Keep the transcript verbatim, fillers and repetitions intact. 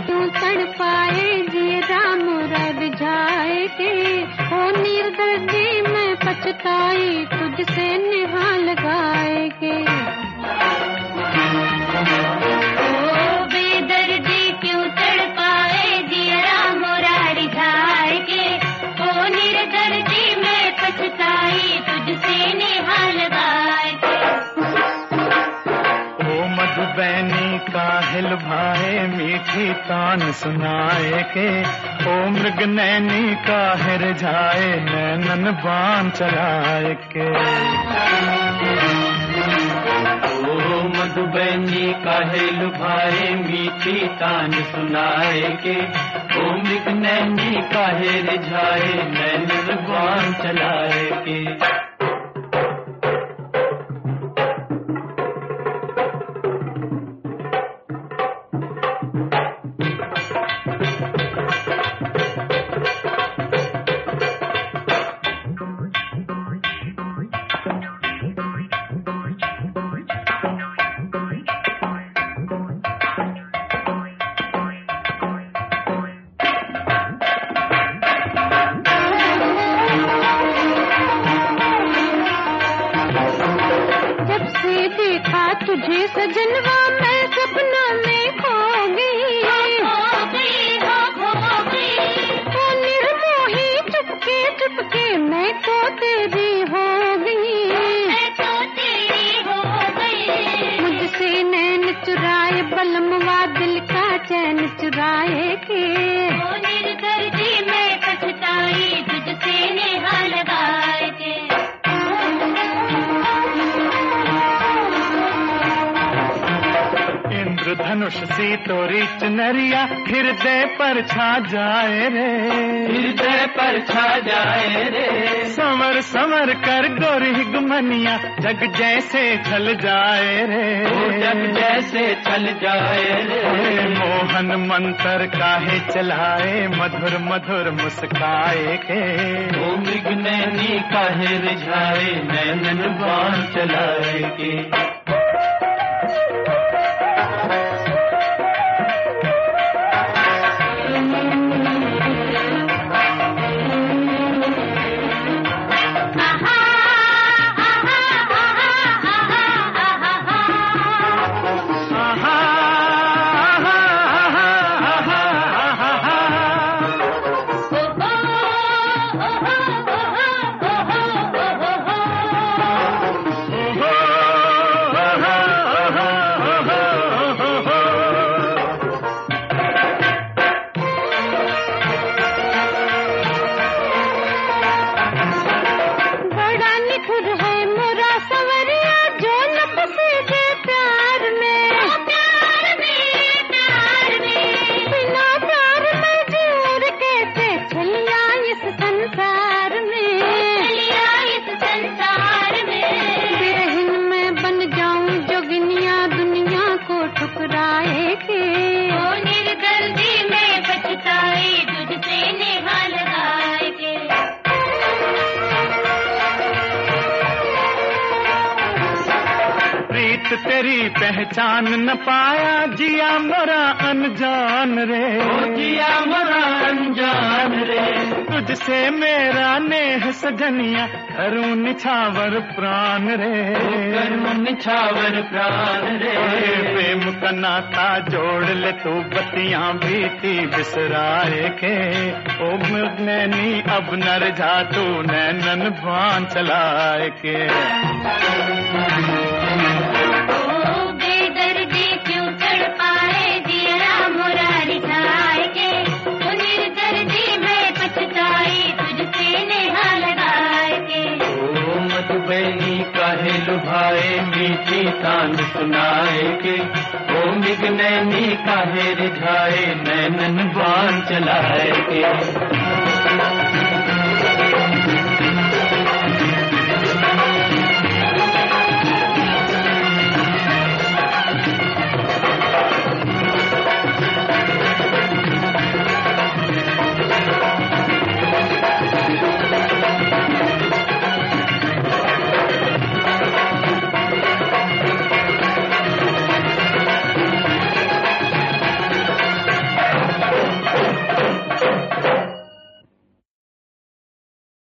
क्यों तड़पाए जिए राम रिझाए के। ओ निर्दयी मैं पछताई तुझसे नेहा लगाए के। ओ बेदर्दी क्यों तड़पाए जिए राम रिझाए के। ओ निर्दयी मैं पछताई तुझसे नेहा लगाए के। मधुबैनी काहिल भाए मीठी तान सुनाए के। ओ मृग नैनी काहिर जाए नैनन बाण चलाए के। ओ मधुबैनी काहिल भाए मीठी तान सुनाए के। ओ मृग नैनी काहिर जाए नैनन बाण चलाए के। तुझे सजनवा मैं सपना में खो गई, खो गई, खो गई। ओ निर्मोही चुपके चुपके मैं तो तेरी हो गई, मैं तो तेरी हो गई। मुझसे नैन चुराए बलमवा दिल का चैन चुराए के। ओ निर्दयी मैं पछताई तुझसे नेहा लगाए के। धनुष सी तोरी चुनरिया हृदय पर छा जाए रे, हृदय पर छा जाए रे। संवर संवर कर गोरी गुमनिया जग जैसे छल जाए रे, जग जैसे छल जाए रे। मोहन मंत्र काहे चलाए मधुर मधुर मुस्काए के। ओ मृग नैनी काहे रिझाए नैनन बाण चलाए के। तेरी पहचान न पाया जिया मोरा अनजान रे, जिया मोरा अनजान रे। तुझसे मेरा नेह सजनिया करूं निछावर प्राण रे, करूं निछावर प्राण रे। प्रेम का नाता जोड़ ले तू बतियां बीती बिसराए के। ओ मृग नैनी अब नर जा तू नैनन बाण चलाए के। मधुबैनी काहे लुभाए मीठी तान सुनाए के। ओ मृग नैनी काहे रिझाए नैनन बाण चलाए के।